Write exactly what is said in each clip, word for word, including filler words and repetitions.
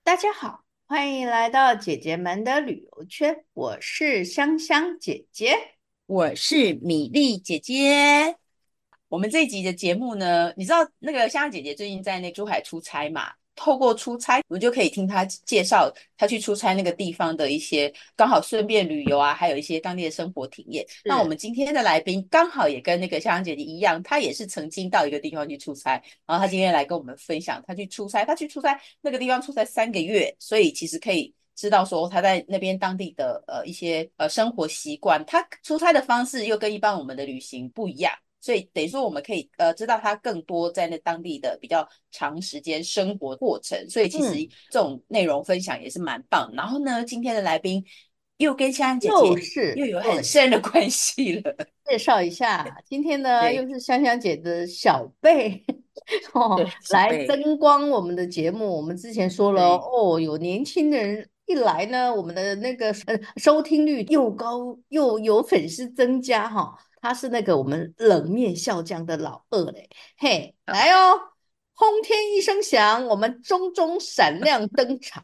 大家好，欢迎来到姐姐们的旅游圈，我是香香姐姐。 我是米粒姐姐。我们这一集的节目呢，你知道那个香香姐姐最近在那珠海出差嘛？透过出差，我们就可以听她介绍她去出差那个地方的一些，刚好顺便旅游啊，还有一些当地的生活体验。那我是， 们今天的来宾刚好也跟那个香香姐姐一样，她也是曾经到一个地方去出差，然后她今天来跟我们分享她去出差，她去出差那个地方出差三个月，所以其实可以知道说他在那边当地的呃一些呃生活习惯，他出差的方式又跟一般我们的旅行不一样，所以等于说我们可以呃知道他更多在那当地的比较长时间生活过程，所以其实嗯， 这种内容分享也是蛮棒。然后呢，今天的来宾又跟香香姐又姐又是， 有很对， 深的关系了。 介绍一下，今天呢对又是香香姐的小贝哦， 对，小来贝， 增光我们的节目。我们之前说了对， 哦，有年轻人一来呢，我们的那个呃收听率又高，又有粉丝增加哈。他是那个我们冷面笑匠的老二嘞，嘿，来哦，轰天一声响，我们中中闪亮登场。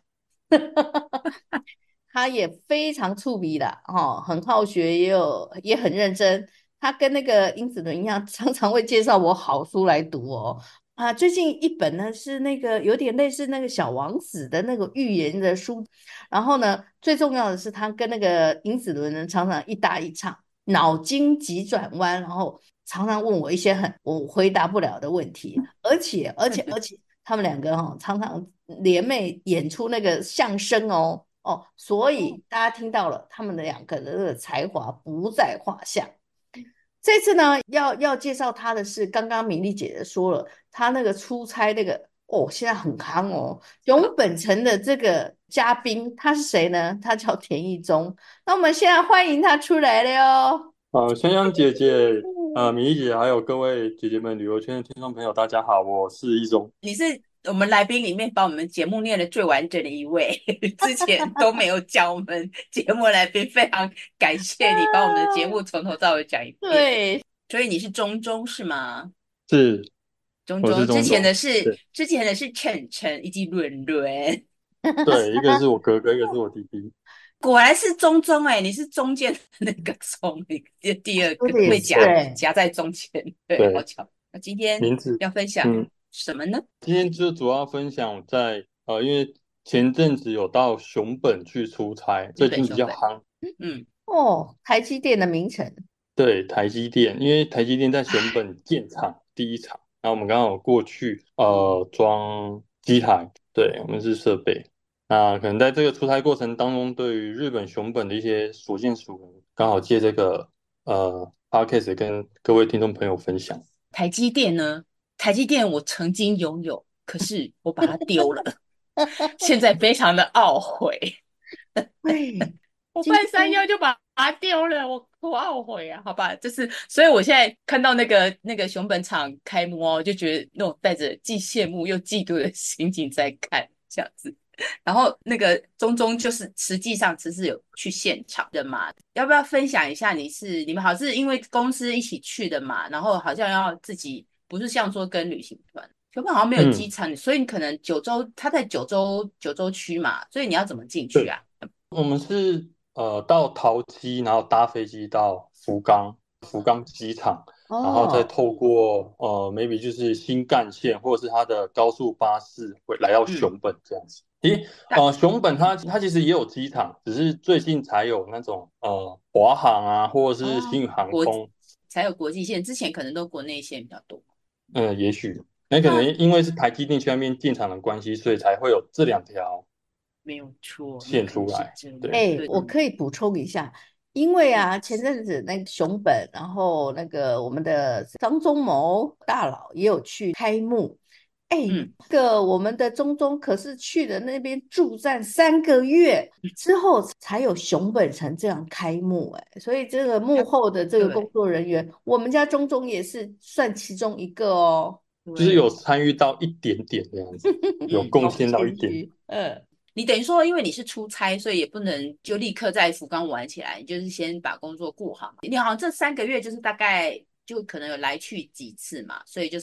他也非常出名的哦，很好学，也有也很认真。他跟那个殷子伦一样，常常会介绍我好书来读哦。啊，最近一本呢是那个有点类似那个小王子的那个寓言的书，然后呢，最重要的是他跟那个殷子伦呢常常一搭一唱，脑筋急转弯，然后常常问我一些很我回答不了的问题，而且而且而且他们两个哈、哦、常常联袂演出那个相声哦。哦，所以大家听到了，他们的两个人的才华不在话下。这次呢，要要介绍他的是，刚刚米莉姐姐说了，他那个出差那个哦，现在很夯哦。熊本城的这个嘉宾，他是谁呢？他叫田一中。那我们现在欢迎他出来了哟。 呃，香香姐姐，呃，米莉姐，还有各位姐姐们，旅游圈的听众朋友，大家好，我是一中。 你是我们来宾里面把我们节目念的最完整的一位，之前都没有讲我们节目来宾，非常感谢你把我们的节目从头到尾讲一遍。 对， 所以你是中中是吗？ 是，我是中中之中中。 前的是对之前的是晨晨以及伦伦， 对，一个是我哥哥，一个是我弟弟。 果然是中中哎、你是中间的那个中，第第二个说的也被夹是哎， 夹在中间，对，好对， 巧。那今天名字， 要分享嗯， 什么呢？ 今天就主要分享在呃，因为前阵子有到熊本去出差， 日最近比本熊本， 较夯。 嗯。 哦，台积电的名称， 对，台积电，因为台积电在熊本建厂第一厂，然后我们刚好过去呃装机台，对，我们是设备。那可能在这个出差过程当中，对于日本熊本的一些所见所闻，刚好借这个呃 podcast 跟各位听众朋友分享。 台积电呢？台积电我曾经拥有，可是我把它丢了，现在非常的懊悔。 对， 我今半山天腰就把它丢了，我我懊悔啊！好吧，就是，所以我现在看到那个那个熊本场开幕哦，我就觉得那种带着既羡慕又嫉妒的心情在看这样子。然后那个中中就是实际上只是有去现场的嘛，要不要分享一下？你是你们好像是因为公司一起去的嘛，然后好像要自己不是像说跟旅行团，熊本好像没有机嗯， 场，所以你可能九州它在九州九州区嘛，所以你要怎么进去对， 啊？ 我们是呃到桃机，然后搭飞机到福冈，福冈机场，然后再哦， 透过呃 maybe 就是新干线或者是它的高速巴士会来到嗯。 熊本这样子。诶， 大呃，熊本它它其实也有机场，只是最近才有那种呃华航啊，或者是哦， 新宇航国空。 才有国际线，之前可能都国内线比较多。 嗯、也许那可能那因为是台积电去那边进场的关系，所以才会有这两条没有错，那可能线出来。 是这样。 对， 哎， 对， 我可以补充一下，因为嗯啊，前阵子那个熊本，然后那个我们的张忠谋大佬也有去开幕。哎， 嗯， 那个我们的中中可是去了那边驻站三个月之后，才有熊本城这样开幕。哎，所以这个幕要后的这个工对作人员，我们家中中也是算其中一个哦。 就是有对， 参与到一点点这样子，有嗯， 贡好献到一点。 谦虚，嗯， 你等于说，因为你是出差，所以也不能就立刻在福冈玩起来，你就是先把工作顾好嘛。你好像这三个月就是大概就可能有来去几次嘛，所以就是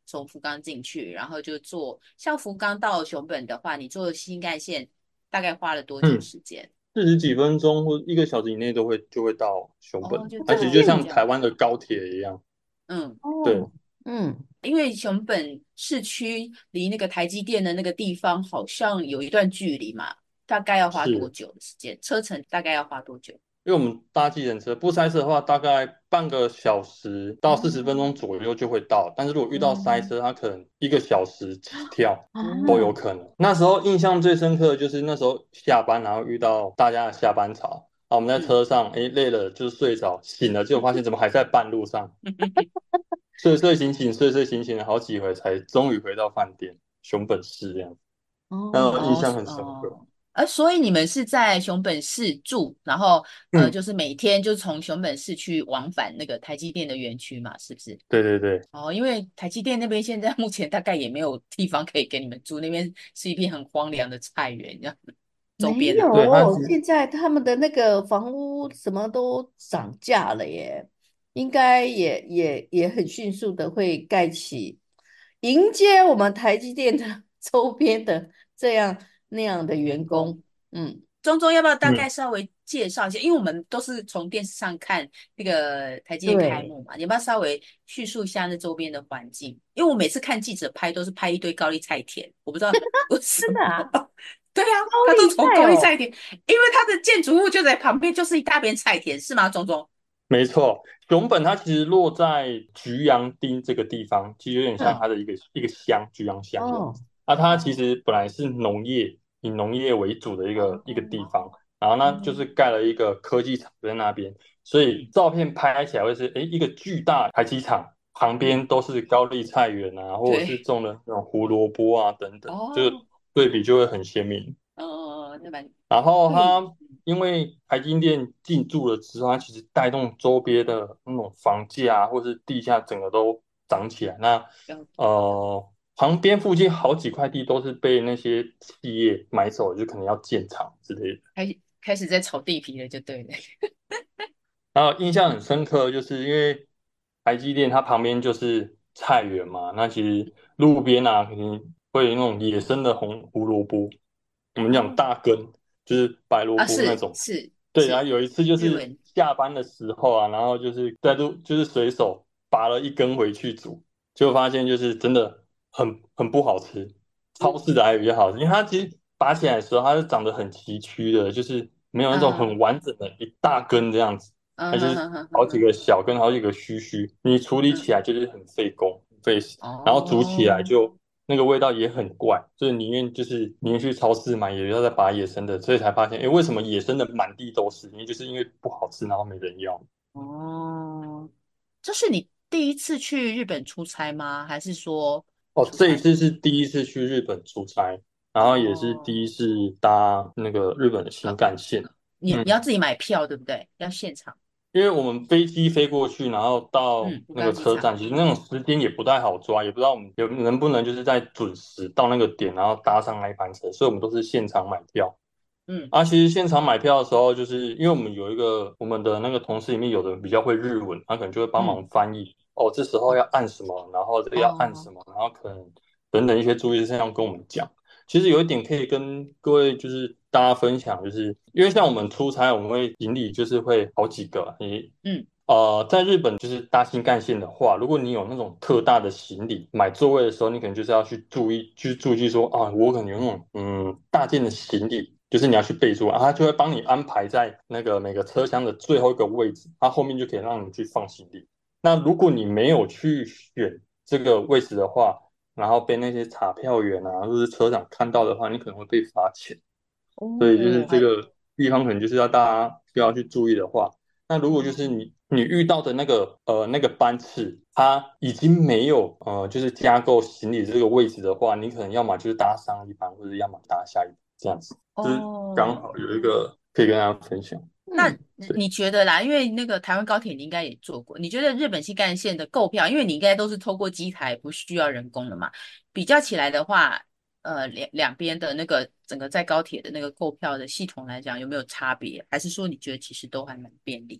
从福冈进去，然后就坐像福冈到熊本的话，你坐新干线大概花了多久嗯， 时间？ 四十几分钟或一个小时以内都会就会到熊本， 哦，就它这么这样， 其实就像近这样， 台湾的高铁一样。 嗯。 对， 哦，嗯， 因为熊本市区离那个台积电的那个地方好像有一段距离嘛，大概要花多是。 久的时间？车程大概要花多久？ 因为我们搭计程车不塞车的话，大概半个小时到四十分钟哦， 左右就会到。但是如果遇到塞嗯， 车，它可能一个小时起跳都有啊， 可能。那时候印象最深刻的就是那时候下班，然后遇到大家的下班潮啊，我们在嗯， 车上，哎，累了就睡着，醒了就发现怎么还在半路上，睡睡醒醒，睡睡醒醒了好几回，才终于回到饭店熊本市这样子，那哦， 我印哦象很深刻。 哦，呃，所以你们是在熊本市住，然后呃， 嗯， 就是每天就从熊本市去往返那个台积电的园区嘛，是不是？ 对对对。 哦，因为台积电那边现在目前大概也没有地方可以给你们住，那边是一片很荒凉的菜园，这样周没边的。 对，它有， 其实现在他们的那个房屋什么都涨价了耶，应该也也也很迅速的会盖起，迎接我们台积电的周边的这样那样的员员工。 工。嗯， 中中要不要大嗯。 概稍微介绍一下？因为我们都是从电视上看那个台积电开对， 幕嘛，你要不要稍微叙述一下那周边的环境？因为我每次看记者拍都是拍一堆高丽菜田，我不知道为什真的啊， 么。对啊， 高丽他都从菜哦， 高丽菜田，因为他的建筑物就在旁边，就是一大片菜田，是吗？中中？ 没错，熊本它其实落在菊阳町这个地方，其实有点像嗯， 它的一个一个乡，菊阳乡这样哦， 子。啊，它其哦实本来是农业，以农业为主的一个一个地哦， 方，然后呢就是嗯盖了一个科技厂在那边，所以嗯照片拍起来会是，诶，一个巨大台积厂，旁嗯， 边都是高丽菜园啊，或者是对， 种的那种胡萝卜啊等等，就是哦对比就会很鲜明。 哦，那蛮然后对， 它因为台积电进驻了之后，它其实带动周边的那种房价啊或是地价整个都涨起来。那了呃，旁边附近好几块地都是被那些企业买走了，就可能要建厂之类的。 开开始在炒地皮了，就对了。 然后印象很深刻，就是因为台积电它旁边就是菜园嘛，那其实路边啊肯定会有那种野生的红胡萝卜，我们讲哦大根，就是白萝啊， 卜那种。 是是对，然后是， 有一次就是日文下班的时候啊，然后就是在路就是随手拔了一根回去煮，结果发现就是真的很很不好吃，超市的还比较好吃，因为它其实拔起来的时候它是长得很崎岖的，就是没有那种嗯很完整的一大根这样子，它就是嗯哼哼哼哼哼， 好几个小根，好几个须须，你处理起嗯， 来就是很费工很费时，然后煮起来哦就那个味道也很怪，就是宁愿就是宁愿去超市买，也要再拔野生的，所以才发现，诶，为什么野生的满地都是？因为就是因为不好吃，然后没人要。 哦，这是你第一次去日本出差吗？还是说哦， 出差？ 这一次是第一次去日本出差，然后也是第一哦， 次搭那个日本的新高干线。嗯， 你你要自己买票对不对？要现场， 因为我们飞机飞过去，然后到嗯，福那个冈机场， 车站，其实那种时间也不太好抓，也不知道我们有能不能就是在准时到那个点，然后搭上那一班车，所以我们都是现场买票。 嗯啊，其实现场买票的时候，就是因为我们有一个我们的那个同事里面有的比较会日文，他可能就会帮嗯， 忙翻译。哦，这时候哦要按什么，然后这个要按哦， 什么，然后可能等等一些注意事项跟我们讲。其实有一点可以跟各位就是大家分享，就是因为像我们出差，我们会行李就是会好几个，你嗯呃，在日本就是搭新干线的话，如果你有那种特大的行李，买座位的时候，你可能就是要去注意，去注意说啊，我可能有那种嗯大件的行李，就是你要去备注啊，他就会帮你安排在那个每个车厢的最后一个位置，它后面就可以让你去放行李。那如果你没有去选这个位置的话，然后被那些查票员啊，或者是车长看到的话，你可能会被罚钱。所以就是哦，还这个地方可能就是要大家需要去注意的话，那如果就是哦你你遇到的那个呃那个班次，它已经没有呃就是加购行李这个位置的话，你可能要么就是搭上一班，或者要么搭下一班这样子，就是刚哦， 好有一个可以跟大家分享。 那嗯， 对。 你觉得啦？因为那个台湾高铁你应该也坐过，你觉得日本新干线的购票，因为你应该都是透过机台，不需要人工的嘛？比较起来的话，呃，两两边的那个整个在高铁的那个购票的系统来讲，有没有差别？还是说你觉得其实都还蛮便利的？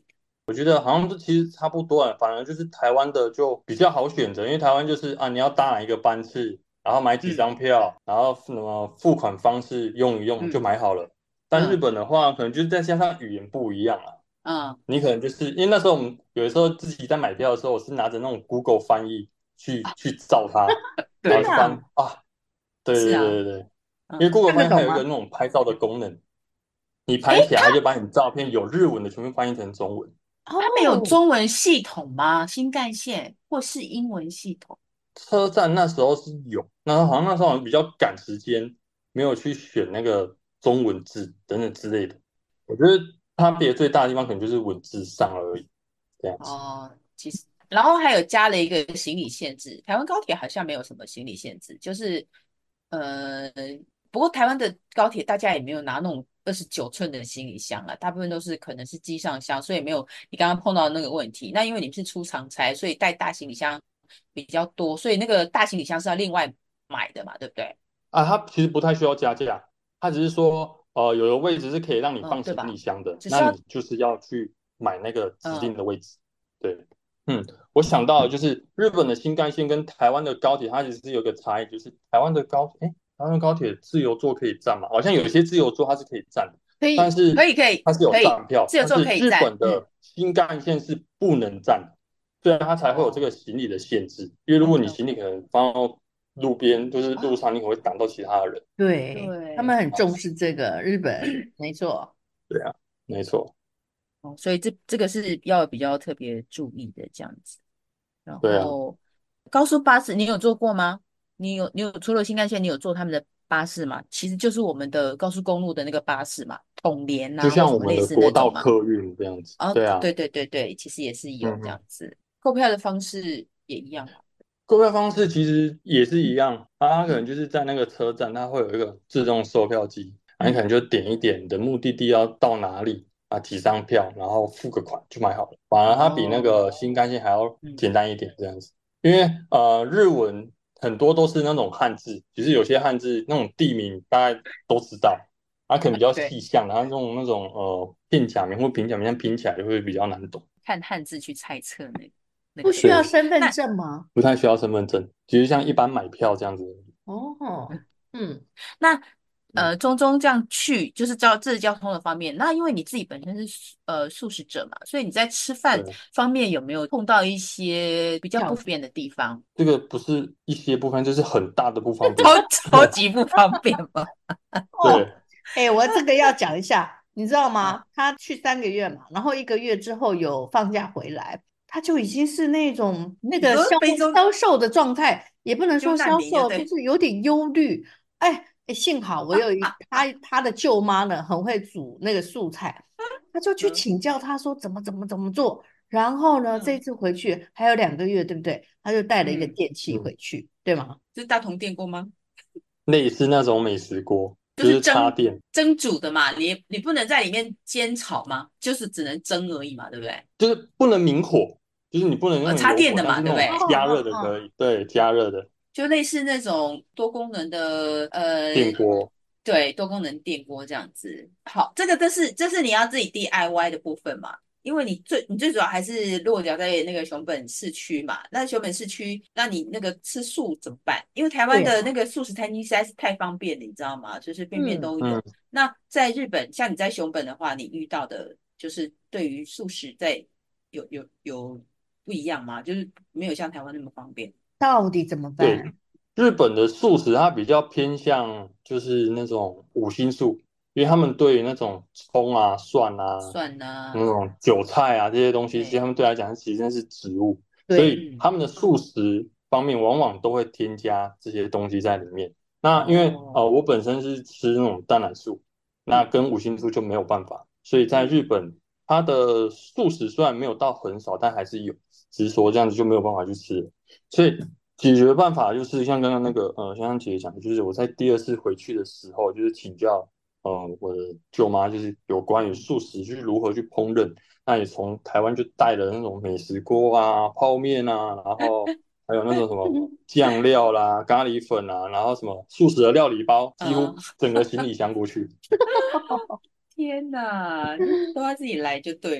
我觉得好像都其实差不多了，反而就是台湾的就比较好选择，因为台湾就是啊，你要搭哪一个班次，然后买几嗯张票，然后什么付款方式用一用就嗯买好了。但日嗯本的话，可能就是再加上语言不一样啊， 嗯， 你可能就是因为那时候我们有的时候自己在买票的时候，我是拿着那种 Google 翻译去去照它，然后去对， 真的啊， 翻啊，对对是啊， 对对对，因为嗯， Google 翻译还有一个看得懂吗？ 那种拍照的功能，你诶， 拍起来它就把你照片有日文的全部翻译成中文。 他们有哦， 中文系统吗？新干线或是英文系统？ 车站那时候是有，那好像那时候好像比较赶时间，没有去选那个中文字等等之类的。我觉得差别最大的地方可能就是文字上而已，这样子。 哦，其实，然后还有加了一个行李限制。台湾高铁好像没有什么行李限制，就是呃，不过台湾的高铁大家也没有拿那种二十九寸的行李箱啊，大部分都是可能是机上箱，所以没有你刚刚碰到的那个问题。那因为你们是出长差，所以带大行李箱比较多，所以那个大行李箱是要另外买的嘛，对不对？ 啊，它其实不太需要加价，它只是说，呃，有的位置是可以让你嗯， 放行李对吧？ 箱的，那只是要你就是要去买那个指定嗯的位置。对，嗯，我想到的就是日本的新干线跟台湾的高铁，它其实是有个差异，就是台湾的高，哎，台湾的高铁自由座可以站嘛？好像有些自由座它是可以站的， 可以， 但是可以可以它是有可以， 站票， 自由座但是日可以站，嗯， 本的新干线是不能站的，所以它才会有这哦个行李的限制。因为如果 ，OK 你行李 OK， 可能放到路边，就是路啊， 上，你可能会挡到其他的人。 对，他们对， 很重视这个，日本，没错。 对啊，没错， 哦，所以这这个是要比较特别注意的这样子。然对啊， 后高速巴士你有坐过吗？你有你有除了新干线，你有坐他们的巴士吗？其实就是我们的高速公路的那个巴士嘛，统联就呐、或像我们的什么类似那种嘛。 国道客运这样子。 哦， 对啊， 对对对对，其实也是有嗯哼， 这样子，购票的方式也一样嘛。 购票方式其实也是一样，它可能就是在那个车站，它会有一个自动售票机，啊，你可嗯能就点一点你的目的地要到哪里啊，几张票，然后付个款就买好了。反而它比那哦， 个新干线还要嗯简单一点这样子，因为呃日文很多都是那种汉字，其实有些汉字那种地名大概都知道，它可能比较对， 细项，然后那种那种呃片假名或平假名，像拼起来就会比较难懂。 看汉字去猜测那那个不需东西。 对， 要身份那证吗？ 不太需要身份证，其实像一般买票这样子而已。 哦，嗯， 那嗯， 呃，中中这样去，就是交这是交通的方面。那因为你自己本身是素呃素食者嘛，所以你在吃饭对， 方面有没有碰到一些比较不跳， 便的地方？ 这个不是一些部分，这是很大的不方便。 超超级不方便吗？ 哦， 对， 哎，我这个要讲一下，你知道吗？他去三个月嘛，然后一个月之后有放假回来，他就已经是那种那你说个销非洲销售的状态，也不能说就难销售，就民就对， 是有点忧虑。哎，哎幸好我有一他他的舅妈呢，很会煮那个素菜，他就去嗯请教他说怎么怎么怎么做。然后呢，这嗯次回去还有两个月，对不对？他就带了一个嗯， 电器嗯， 回去，对吗？ 这是大同电锅吗？ 类似那种美食锅， 就是就是插蒸电， 蒸煮的嘛，你你不能在里面煎炒吗？就是只能蒸而已嘛，对不对？ 就是不能明火，就是你不能呃， 用油火， 插电的嘛， 但是那种对不对？ 哦加热哦哦， 的可以，对，加热的就类似那种多功能的呃， 电锅。 对，多功能电锅这样子。好，这个这是这是你要自己 D I Y 的部分嘛？因为你最你最主要还是落脚在那个熊本市区嘛。那熊本市区，那你那个吃素怎么办？因为台湾对呀， 的那个素食餐厅实在是太方便了，你知道吗？就是便便嗯。 都有。 嗯， 那在日本，像你在熊本的话，你遇到的就是对于素食在有有有不一样吗？就是没有像台湾那么方便。 到底怎么对， 办？ 日本的素食它比较偏向就是那种五星素，因为他们对于那种葱啊、蒜啊、 算呢， 那种韭菜啊这些东西，其实对， 他们对来讲其实是植物，所对， 以嗯， 他们的素食方面往往都会添加这些东西在里面。那因为哦， 呃我本身是吃那种蛋奶素，那嗯跟五星素就没有办法，所以在嗯日本它的素食虽然没有到很少，但还是有，只是说这样子就没有办法去吃了。所以解决办法就是像刚刚那个呃，香香姐姐讲的，就是我在第二次回去的时候，就是请教呃我的舅妈，就是有关于嗯， 素食去如何去烹饪。那也从台湾就带了那种美食锅啊、泡面啊，然后还有那种什么酱料啦、咖喱粉啊，然后什么素食的料理包，几嗯， 乎整个行李箱过去。 天哪，都要自己来就对了。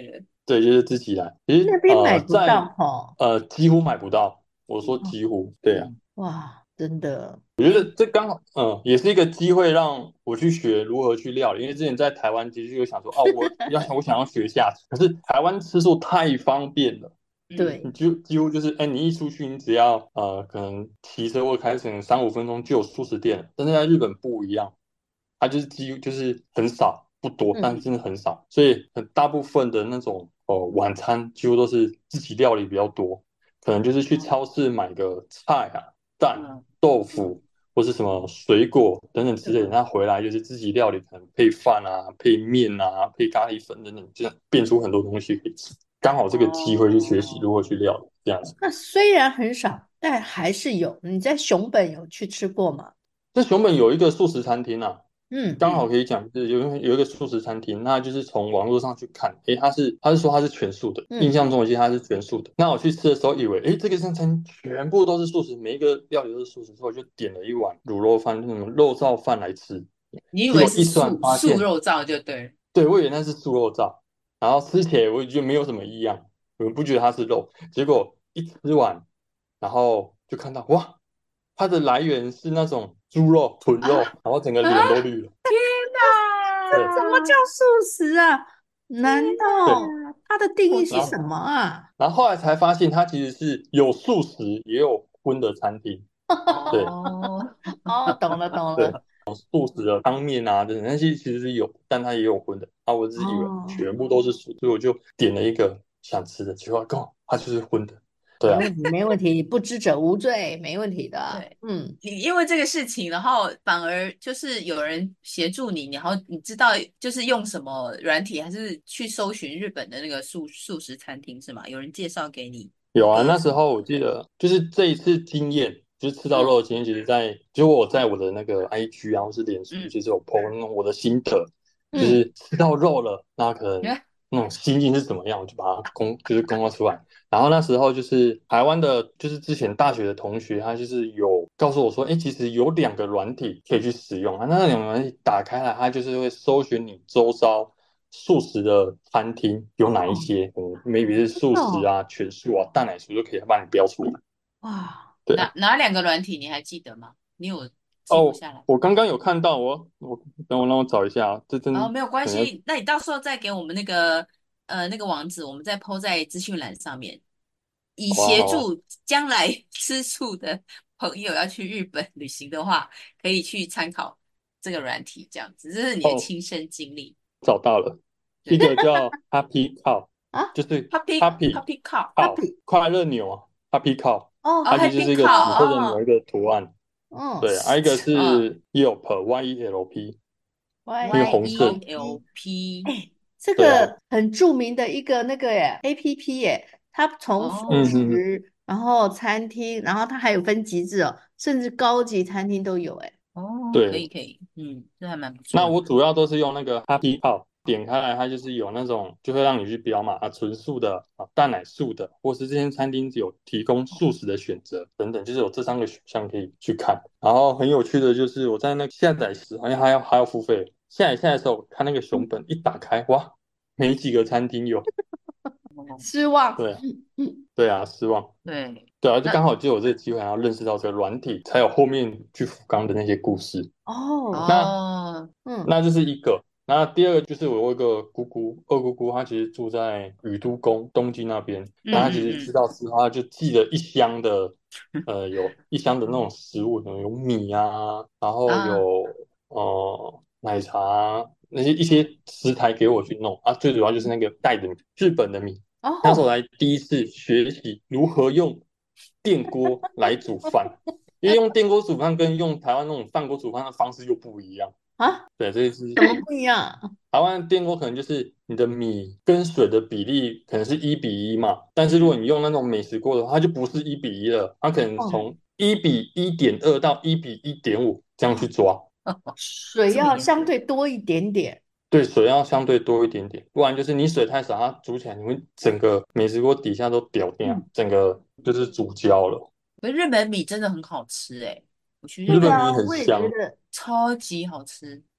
对，就是自己来。其实那边买呃， 不到在哈。 呃几乎买不到，我说哦， 几乎，对啊。 哇，真的。 我觉得这刚好，嗯，也是一个机会让我去学如何去料理。因为之前在台湾其实有想说，哦，我要我想要学下厨，可是台湾吃素太方便了， 嗯， 你对。 就几乎就是，哎，你一出去，你只要呃，可能骑车或开车，三五分钟就有素食店了。但是在日本不一样，它就是几乎就是很少，不多，但嗯。 真的很少，所以很大部分的那种哦晚餐几乎都是自己料理比较多，可能就是去超市买个菜啊、蛋、 嗯， 豆腐或是什么水果等等之类的， 对。 那回来就是自己料理，可能配饭啊、配面啊、配咖喱粉等等，这样变出很多东西可以吃。刚好这个机会去学习如哦， 何去料理，这样子。 那虽然很少，但还是有。你在熊本有去吃过吗？ 这熊本有一个素食餐厅啊， 嗯。 刚好嗯， 可以讲，就是有有一个素食餐厅，那就是从网络上去看，诶，他是他是说他是全素的，印嗯。 象中我记得他是全素的。那我去吃的时候以为，诶，这个餐厅全部都是素食，每一个料理都是素食，所以我就点了一碗卤肉饭，那种肉燥饭来吃。 你以为是结果一吃完素素发现， 肉燥就对了。 对，我以为那是素肉燥，然后吃起来我也觉得没有什么异样，我不觉得它是肉。结果一吃完，然后就看到哇，它的来源是那种猪肉、豚啊肉，然后整个啊！ 脸都绿了。 天这对怎么叫哪！ 素食啊？难对， 道它的定义是什然后么啊？ 然后后来才发现，它其实是有素食也有荤的餐厅。对哦， 哦，懂了懂对， 了。 素食的汤面啊，等等那些其实是有，但它也有荤的。啊，我只是以为哦， 全部都是素，所以我就点了一个想吃的，结果刚好它就是荤的。对啊。 没问题没问题，不知者无罪，没问题的。 对， 嗯。 你因为这个事情，然后反而就是有人协助你，然后你知道就是用什么软体，还是去搜寻日本的那个素素食餐厅是吗？有人介绍给你有啊， 这一次？ 那时候我记得就是这一次经验，就是吃到嗯肉的经验，其实在就我在我的那个 I G 啊，或是脸书， 嗯其实有 po 那种我的心得，就嗯。 是吃到肉了，那可能哎那种心境是怎么样，我就把它公就是公告出来。然后那时候就是台湾的，就是之前大学的同学，他就是有告诉我说，哎，其实有两个软体可以去使用啊，那两个软体打开来，它就是会搜寻你周遭素食的餐厅有哪一哦， 些，嗯，maybe 是素食哦， 啊、全素啊、蛋奶素都可以帮你标出来。 哇。 对啊。 哪哪两个软体你还记得吗？你有记录哦， 下来？ 我刚刚有看到，我我等我让我找一下啊，这哦， 真没有关可能要系，那你到时候再给我们那个呃那个网址，我们再 po 在资讯栏上面，以好啊好啊。 协助将来吃素的朋友要去日本旅行的话，可以去参考这个软体，这样子，这是你的哦， 亲身经历。 找到了，一对个叫 Happy Cow， 啊就是 ，Puppy Happy Puppy Cow， Cow ，happy。 快乐牛啊，Happy Cow， 哦。 哦它其实就 ，Happy 是一个 Cow， 紫色的哦。 牛一个图案。 嗯。 对，还有一个嗯是 Yelp Y E L P，一个 ，Y ，Y 红色 E 的。 ，E， L P， 哎，这对啊。 个很著名的一个那个耶 A P P 耶，它从素嗯哦哼哼。 食，然后餐厅，然后它还有分级制哦，甚至高级餐厅都有哎。 哦，可以对， 可以，嗯，这还蛮不那错的。 我主要都是用那个 Happy Cow，点开来它就是有那种就会让你去标嘛，啊，纯素的啊，蛋奶素的，或是这间餐厅有提供素食的选择等等，就是有这三个选项可以去看。然后很有趣的就是我在那个下载时好像还要还要付费，下载下来的时候看那个熊本一打开，哇，没几个餐厅有。 哦， 失望。 对啊。 嗯嗯。 对啊，失望。 对， 对啊，就那刚好就有这个机会，然后认识到这个软体，才有后面去福冈的那些故事。 哦。 那哦， 嗯。 那这是一个。那第二个就是我有一个姑姑，二姑姑，她其实住在宇都宫东京那边。那她其实知嗯嗯道之后，她就寄了一箱的，呃，有一箱的那种食物，可能有米啊，然嗯后啊， 有呃奶茶啊那些一些食材给我去弄啊。最主要就是那个带的米，日本的米。那时候哦。 来第一次学习如何用电锅来煮饭，因为用电锅煮饭跟用台湾那种饭锅煮饭的方式又不一样。 啊， 对，这是怎么不一样？ 台湾的电锅可能就是你的米跟水的比例可能是一比一嘛，但是如果嗯， 你用那种美食锅的话，它就不是一比一了，它可能哦。 从一比一点二到一比一点五这样去抓。 水这么要相严格， 对多一点点。 对，水要相对多一点点，不然就是你水太少，它煮起来你会整个美食锅底下都掉掉， 嗯。 整个就是煮焦了。 可是日本米真的很好吃诶，我去日对啊， 日本米本很我也觉香。 得。 超级好吃。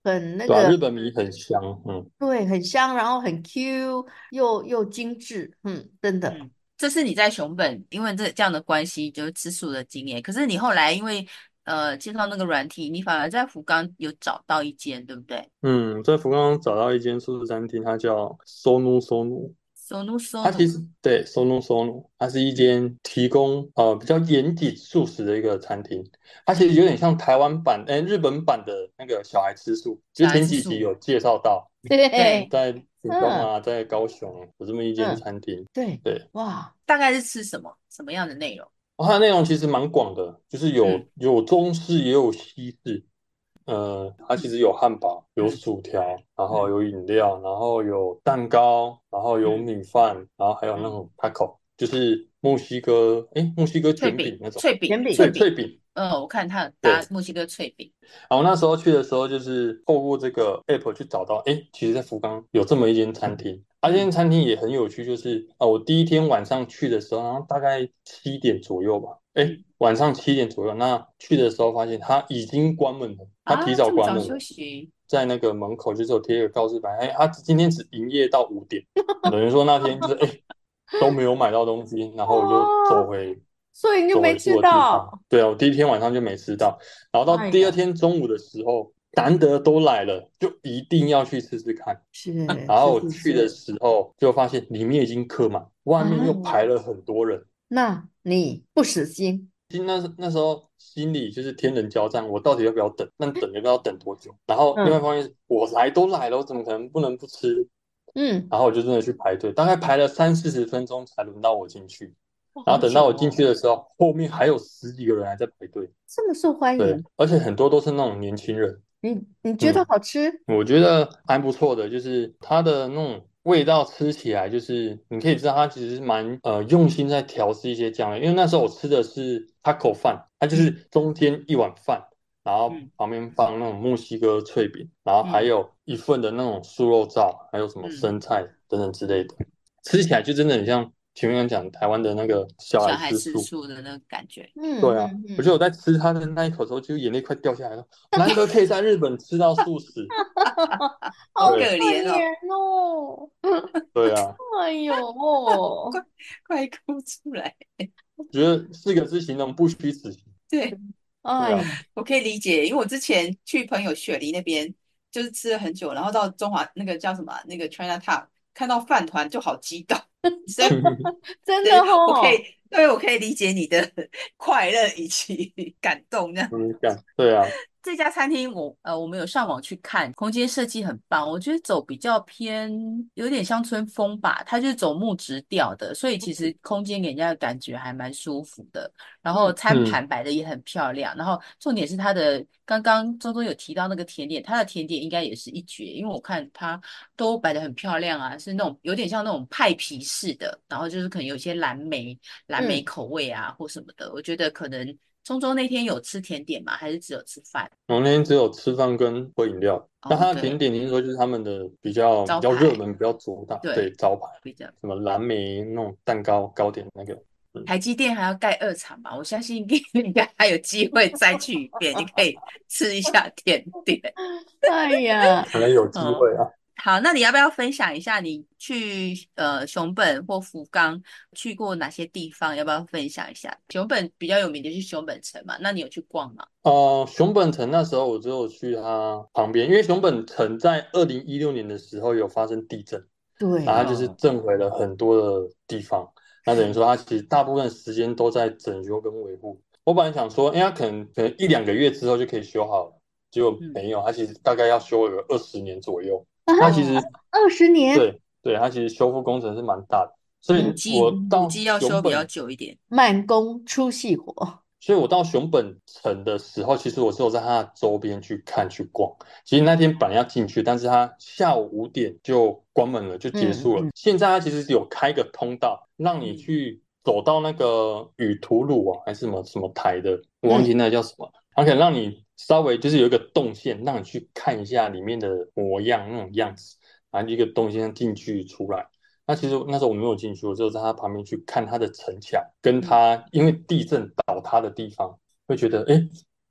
对啊， 很那个， 日本米很香，嗯对，很香，然后很 Q，又又精致，嗯，真的。 嗯，这是你在熊本因为这这样的关系就是吃素的经验，可是你后来因为呃介绍那个软体，你反而在福冈有找到一间，对不对嗯，在福冈找到一间素食餐厅，它叫 Sonu Sonu。 ？Sonu 它其 Sonu， 实对 Sonu Sonu，它是一间提供呃比较严谨素食的一个餐厅。它其实有点像台湾版，哎、日本版的那个小孩吃素。就小是前孩吃素， 几集有介绍到， 对， 对， 在屏东嗯啊，在高雄有这么一间嗯， 餐厅。 对， 对， 哇， 大概是吃什么什么样的内容？ 哦它的内容其实蛮广的，就是嗯有有中式也有西式。呃，它其嗯实有汉堡，有嗯薯条，然后嗯有饮料，然后有蛋糕，然后有嗯米饭，然后还有那嗯， 种 taco，就是墨西哥，诶，墨西哥卷饼脆饼那种， 脆饼卷饼， 对， 脆饼， 脆饼。 嗯，我看它有搭对， 墨西哥脆饼， 然后那时候去的时候，就是透过这个 app 去找到，诶，其实在福冈有这么一间餐厅，啊，这嗯间餐厅也很有趣，就是啊，我第一天晚上去的时候，然后大概七点左右吧，诶， 嗯晚上七点左右，那去的时候发现它已经关门了，它提啊， 早这么早休关门了。 息， 在那个门口就是有贴一个告示牌，哎，他今天只营业到五点，等于说那天就是哎都没有买到东西，然后我就走哦， 回所以你就走回住没吃的地方。 到。 对啊，我第一天晚上就没吃到，然后到第二哎呀， 天中午的时候，难得都来了，就一定要去吃吃看。 是是然后我去的是是， 时候就发现里面已经客满，外面又啊， 排了很多人。 那你不死心， 其实那时那时候心里就是天人交战，我到底要不要等？那等要不要等多久？然后另外一嗯方面是，我来都来了，我怎么可能不能不吃？ 嗯， 然后我就真的去排队，大概排了三四十分钟才轮到我进去。 哇，好然后等到我进去久哦， 的时候，后面还有十几个人还在排队。 这么受欢对， 迎， 而且很多都是那种年轻人。 你你觉得嗯， 好吃？ 我觉得还不错的，就是它的那种味道吃起来，就是你可以知道它其实是蛮呃用心在调制一些酱料。因为那时候我吃的是 taco 饭，它就是嗯中间一碗饭，然后嗯旁边放那种墨西哥脆饼，然后还嗯有一份的那种素肉燥，还有什么嗯生菜等等之类嗯， 的，吃起来就真的很像前面讲台湾的那个小孩小孩吃吃素。 素的那个感觉， 嗯对啊， 嗯嗯， 我觉得我在吃它的那一口的时候，就眼泪快掉下来了。难得可以在日本吃到素食。 好可好可对怜哦， 怜哦， 对啊， 哎呦， 快快哭出来。 觉得四个字形容不虚此行。 对， 对啊， 哎呀， 我可以理解，因为我之前去朋友雪梨那边，就是吃了很久，然后到中华那个叫什么啊那个 China Town 看到饭团就好激动，所以真的对我可以， 哦， 对我可以理解你的快乐以及感动这样。 嗯，干，对啊， 这家餐厅我呃我们有上网去看，空间设计很棒，我觉得走比较偏有点乡村风吧，它就是走木质调的，所以其实空间给人家的感觉还蛮舒服的。然后嗯餐嗯， 盘摆的也很漂亮，然后重点是它的刚刚周周有提到那个甜点，它的甜点应该也是一绝，因为我看它都摆的很漂亮啊，是那种有点像那种派皮式的，然后就是可能有一些蓝莓蓝莓嗯， 口味啊或什么的，我觉得可能。中周那天有吃甜点吗？还是只有吃饭？ 我那天只有吃饭跟喝饮料。那哦， 它的甜对， 点，听说就是他们的比较比较热招牌， 门、比较主打，对， 对， 招牌， 比较。 什么蓝莓那种蛋糕糕点那个。嗯， 台积电还要盖二厂吧？我相信你应该还有机会再去一遍，你可以吃一下甜点。 哎呀， 可能有机哦， 会啊。 好，那你要不要分享一下你去呃熊本或福冈去过哪些地方？要不要分享一下？熊本比较有名的是熊本城嘛，那你有去逛吗？ 呃，熊本城那时候我只有去它旁边，因为熊本城在二零一六年的时候有发生地震，然后它对， 就是哦， 震毁了很多的地方。那等于是， 说它其实大部分时间都在整修跟维护。我本来想说，因为它可能可能一两个月之后就可以修好了，结果嗯， 没有，它其实大概要修个二十年左右。 啊， 它其实二十年， 对对，它其实修复工程是蛮大的，所古以我迹古到迹要修比较熊本久一点。 慢工出细活， 所以我到熊本城的时候，其实我是有在它的周边去看去逛。其实那天本来要进去，但是它下午五点就关门了，就结束了。 嗯嗯现在它其实有开个通道，让你嗯去走到那个雨图鲁啊，还是什么什么台的，我忘记嗯， 那个叫什么。它可以让你稍微就是有一个动线，让你去看一下里面的模样那种样子，然后一个动线进去出来。那其实那时候我没有进去，我只有在它旁边去看它的城墙，跟嗯， 它因为地震倒塌的地方，会觉得哎，诶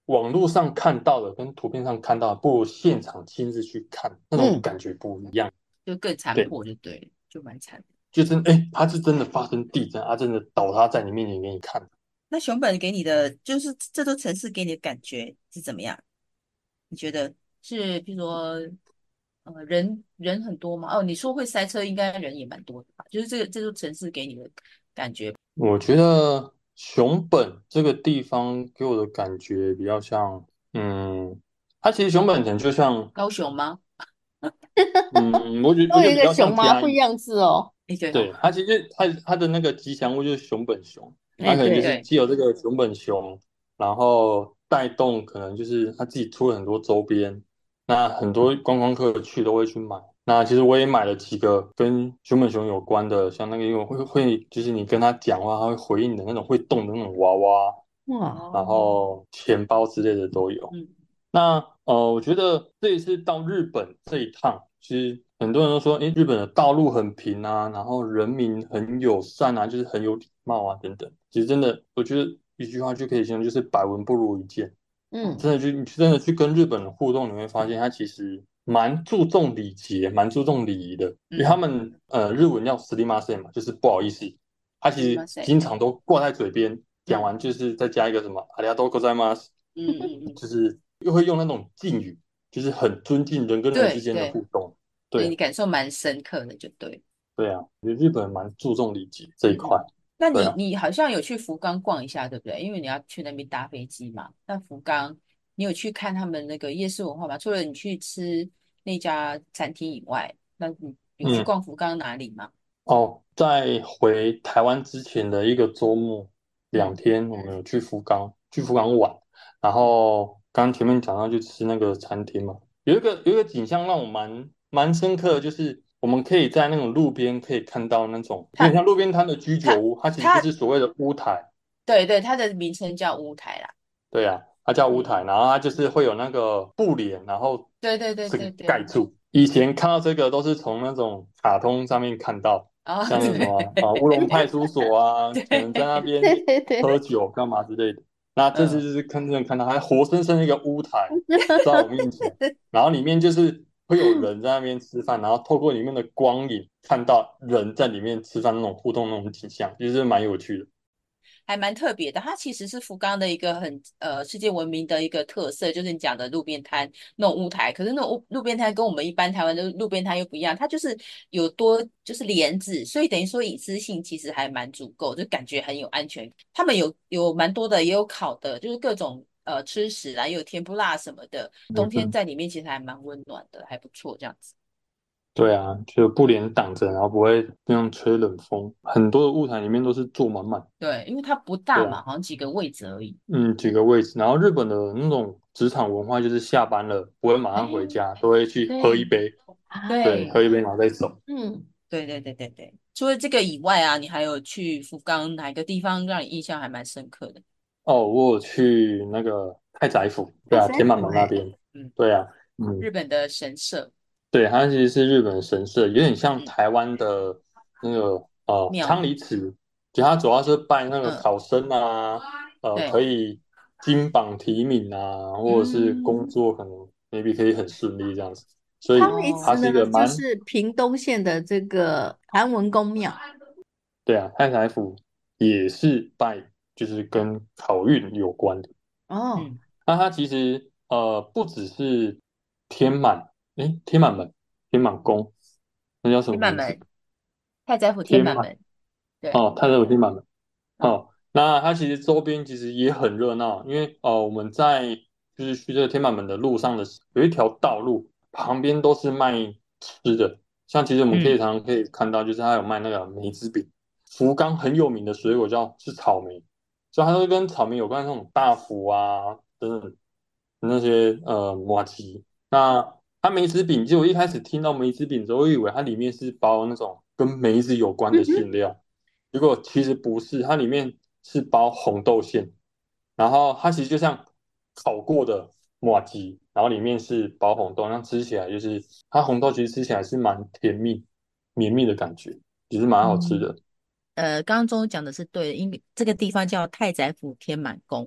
网络上看到的跟图片上看到的，不如现场亲自去看，那种嗯， 感觉不一样。 就更残对， 破就对了，就蛮惨的。 就真哎，它是真的发生地震，它真的倒塌在你面前给你看。 那熊本给你的就是这座城市给你的感觉是怎么样？你觉得是，譬如说，呃，人人很多吗？哦，你说会塞车，应该人也蛮多的吧？就是这个这座城市给你的感觉， 我觉得熊本这个地方给我的感觉比较像，嗯，它其实熊本城就像， 高雄吗？ 嗯，我觉得我都有一个觉得比较像熊吗？ 嘉义。 不一样字哦。 哎，对哦， 对，它其实它它的那个吉祥物就是熊本熊，它哎， 可能就对， 是对， 既有这个熊本熊，然后带动可能就是他自己出了很多周边，那很多观光客去都会去买。那其实我也买了几个跟熊本熊有关的，像那个因为会会就是你跟他讲话，他会回应的那种会动的那种娃娃， 哇， 然哦， 后钱包之类的都有。 嗯那呃，我觉得这一次到日本这一趟，其实很多人都说，诶，日本的道路很平啊，然后人民很友善啊，就是很有礼貌啊，等等。其实真的，我觉得一句话就可以形容，就是百闻不如一见。 嗯真的去，你真的去跟日本人互动，你会发现他其实蛮注重礼节，蛮注重礼仪的。因为他嗯， 们呃日文叫 s 里 m a s e 嘛，就是不好意思，他其实是吗？谁？ 经常都挂在嘴边，讲嗯完就是再加一个什么ありがとうございます， 嗯嗯嗯， 就是又会用那种敬语，就是很尊敬人跟人之间的对对， 互动。对啊， 所以你感受蛮深刻的，就对。 对啊，我觉得日本人蛮注重礼节这一块。 嗯嗯，那对啊。 你你好像有去福冈逛一下，对不对？因为你要去那边搭飞机嘛。那福冈，你有去看他们那个夜市文化吗？除了你去吃那家餐厅以外，那你有去嗯。 逛福冈哪里吗？ 哦，在回台湾之前的一个周末，两嗯天，我们有去福冈，去福冈玩。然后刚刚前面讲到去吃那个餐厅嘛，有一个有一个景象让我蛮蛮深刻的，就是我们可以在那种路边可以看到那种有点它像路边摊的居酒它屋，它其实就它， 是所谓的屋台。 对对，它的名称叫乌台啦。 对呀、它叫屋台， 嗯嗯然后它就是嗯， 会有那个布帘，然后对对对这个对对。 盖住。以前看到这个都是从那种卡通上面看到， 哦， 像那什么对啊乌龙派出所啊，可能在那对， 边对对对， 喝酒干嘛之类的。那这次嗯， 就是看真的看到，还活生生的一个屋台在我面前，然后里面就是会有人在那边吃饭，然后透过里面的光影看到人在里面吃饭那种互动那种景象，其实蛮有趣的。 还蛮特别的。它其实是福冈的一个很呃世界闻名的一个特色，就是你讲的路边摊那种屋台。可是那种路路边摊跟我们一般台湾的路边摊又不一样，它就是有多就是帘子，所以等于说隐私性其实还蛮足够，就感觉很有安全。他们有有蛮多的，也有烤的，就是各种呃吃食啊，也有甜不辣什么的。冬天嗯嗯。 在里面其实还蛮温暖的，还不错这样子。 对啊，就布帘挡着，然后不会那样吹冷风。很多的舞台里面都是坐满满。 对，因为它不大嘛， 对啊， 好像几个位置而已。 嗯，几个位置。然后日本的那种职场文化就是下班了不会马哎， 上回家，都会去喝一对杯。对， 啊， 喝一杯然后再走。 嗯， 对对对对对，除了这个以外啊，你还有去福冈哪个地方让你印象还蛮深刻的？ 哦，我有去那个太宰府，对啊， 太宰天满府哎， 门那边。 嗯， 对啊，嗯， 日本的神社对，它其实是日本神社，有点像嗯台湾的那个呃庙， 昌黎祠，就它主要是拜那个嗯， 考生啊，呃， 对， 可以金榜题名啊，或者是工嗯， 作可能 maybe 可以很顺利这样子，所昌以它黎祠呢， 哦， 是一个蛮。 就是屏东县的这个韩文公庙。 对啊，太宰府也是拜就是跟考运有关的。 哦， 嗯， 那它其实呃不只是天满，诶，天满门、天满宫，那叫什么名字？ 天满门，太宰府天天满。 满门，对， 哦，太宰府天满门。 嗯哦，那它其实周边其实也很热闹，因为呃我们在就是去这个天满门的路上的时有一条道路，旁边都是卖吃的，像其实我们可以嗯常常可以看到，就是它有卖那个梅子饼。福冈很有名的水果叫是草莓，所以它都跟草莓有关的那种大福啊等等那些呃麻糬。那它梅子饼，就我一开始听到梅子饼的时候，我以为它里面是包那种跟梅子有关的嗯哼， 馅料，结果其实不是，它里面是包红豆馅，然后它其实就像烤过的麻糬，然后里面是包红豆，那吃起来就是它红豆其实吃起来是蛮甜蜜绵密的感觉，也是蛮好吃嗯， 的。 呃，刚刚中讲的是对的，因为这个地方叫太宰府天满宫，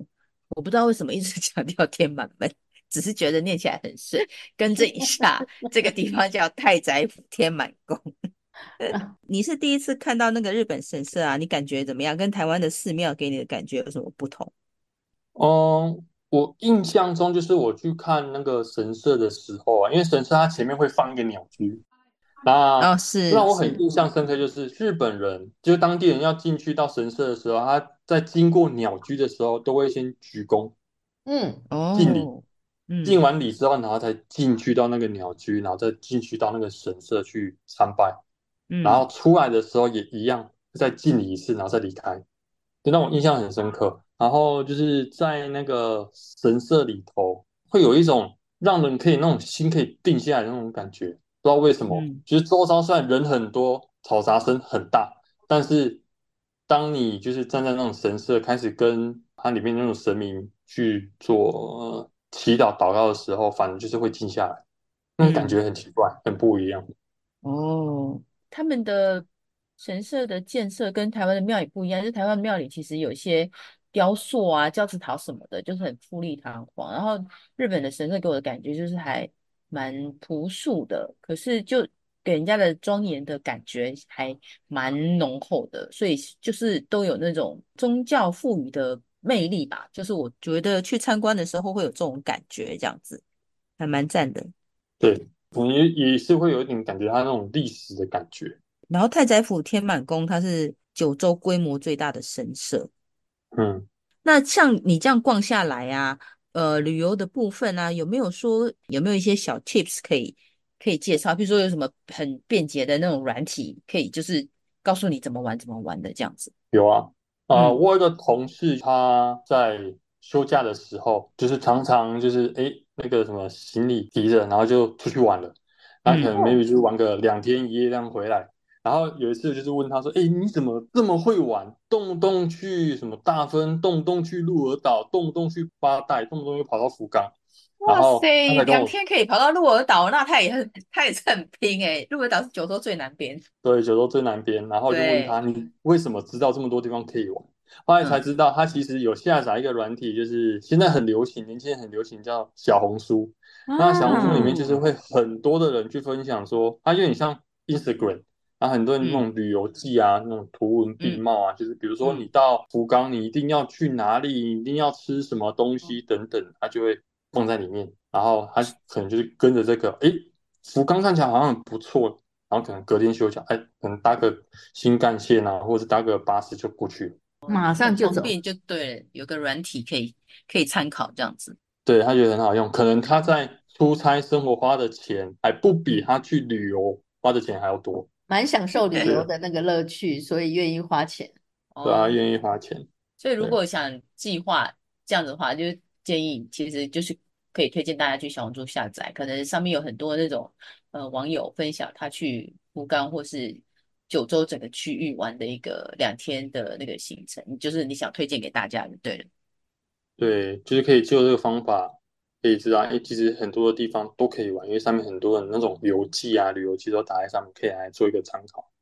我不知道为什么一直强调天满门，只是觉得念起来很顺。更正一下，这个地方叫太宰府天满宫。你是第一次看到那个日本神社啊？你感觉怎么样？跟台湾的寺庙给你的感觉有什么不同？ 嗯，我印象中就是我去看那个神社的时候啊，因为神社它前面会放一个鸟居，那哦，是让我很是， 印象深刻，就是日本人，就是当地人要进去到神社的时候，他在经过鸟居的时候，都会先鞠躬嗯敬礼， 哦， 敬嗯完礼之后，然后再进去到那个鸟居，然后再进去到那个神社去参拜，然后嗯出来的时候也一样，再敬礼一次，然后再离开，就让我印象很深刻。然后就是在那个神社里头，会有一种让人可以那种心可以定下来的那种感觉，不知道为什么。 嗯就是周遭虽然人很多，嘈杂声很大，但是当你就是站在那种神社，开始跟它里面那种神明去做呃祈祷祷告的时候，反正就是会静下来，那种感嗯。 觉很奇怪，很不一样。 哦，他们的神社的建设跟台湾的庙也不一样，就是台湾庙里其实有一些雕塑啊、教子陶什么的，就是很富丽堂皇。然后日本的神社给我的感觉就是还蛮朴素的，可是就给人家的庄严的感觉还蛮浓厚的，所以就是都有那种宗教赋予的魅力吧。就是我觉得去参观的时候会有这种感觉，这样子还蛮赞的。 对，我也也是会有一点感觉它那种历史的感觉。 然后太宰府天满宫它是九州规模最大的神社。 嗯。 那像你这样逛下来啊，呃，旅游的部分啊，有没有说有没有一些小 tips 可以可以介绍？比如说有什么很便捷的那种软体，可以就是告诉你怎么玩怎么玩的这样子。 有啊，呃， 嗯我有一个同事，他在休假的时候，就是常常就是诶那个什么行李提着，然后就出去玩了，那可嗯， 能 maybe 就玩个两天一夜这样回来。然后有一次就是问他说，诶，你怎么这么会玩？动不动去什么大分，动不动去鹿儿岛，动不动去八代，动不动又跑到福冈，然哇后他塞，两才跟我天可以跑到鹿儿岛，那他也很他也是很拼诶。鹿儿岛是九州最南边。 对，九州最南边，然后就问他对， 你为什么知道这么多地方可以玩？后来才嗯知道他其实有下载一个软体，就是现在很流行，年轻人很流行，叫小红书。那小红书里啊， 面就是会很多的人去分享说，它有点像 Instagram，然后很多人那嗯种旅游记啊，那种图文并嗯茂啊，就是比如说你嗯。 到福冈，你一定要去哪里，你一定要吃什么东西等等，它就会放在里面，然后他可能就是跟着这个，诶，福冈看起来好像很不错，然后可能隔天休假，哎，可能搭个新干线啊，或者是搭个巴士就过去了。 马很上就走。 方便就对了，有个软体可以可以参考这样子。 对，他觉得很好用，可能他在出差生活花的钱还不比嗯， 他去旅游花的钱还要多， 蛮享受旅游对， 的那个乐趣，所以愿意花钱。 对啊，他哦， 愿意花钱， 所以如对果想计划这样子的话，就建议其实就是可以推荐大家去小红书下载，可能上面有很多那种呃网友分享他去福冈或是九州整个区域玩的一个两天的那个行程，就是你想推荐给大家的。对了， 对，就是可以就这个方法可以知道，哎，其实很多的地方都可以玩，因为上面很多的那种游记啊、旅游记都打在上面，可以来做一个参考。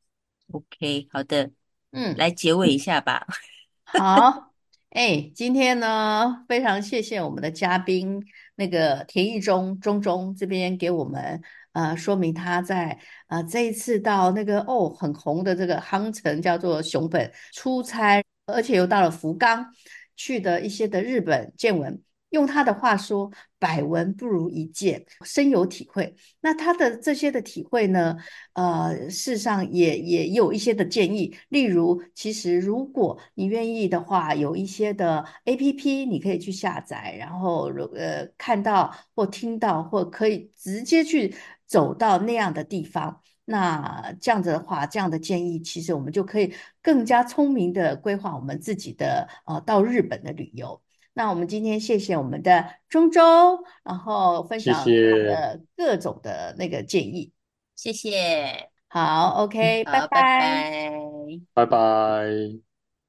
OK，好的， 嗯。 来结尾一下吧。 好，哎，今天呢，非常谢谢我们的嘉宾那个田义中中中这边给我们呃说明他在呃这一次到那个哦很红的这个夯城叫做熊本出差，而且又到了福冈去的一些的日本见闻。用他的话说，百闻不如一见，深有体会。那他的这些的体会呢？呃，事实上也也有一些的建议，例如，其实如果你愿意的话，有一些的 A P P 你可以去下载，然后呃看到或听到，或可以直接去走到那样的地方。那这样子的话，这样的建议，其实我们就可以更加聪明的规划我们自己的呃到日本的旅游。那我们今天谢谢我们的中州，然后分谢享他谢， 的各种的那个建议。 谢谢， 好，OK，拜好，拜拜。 拜。 拜拜。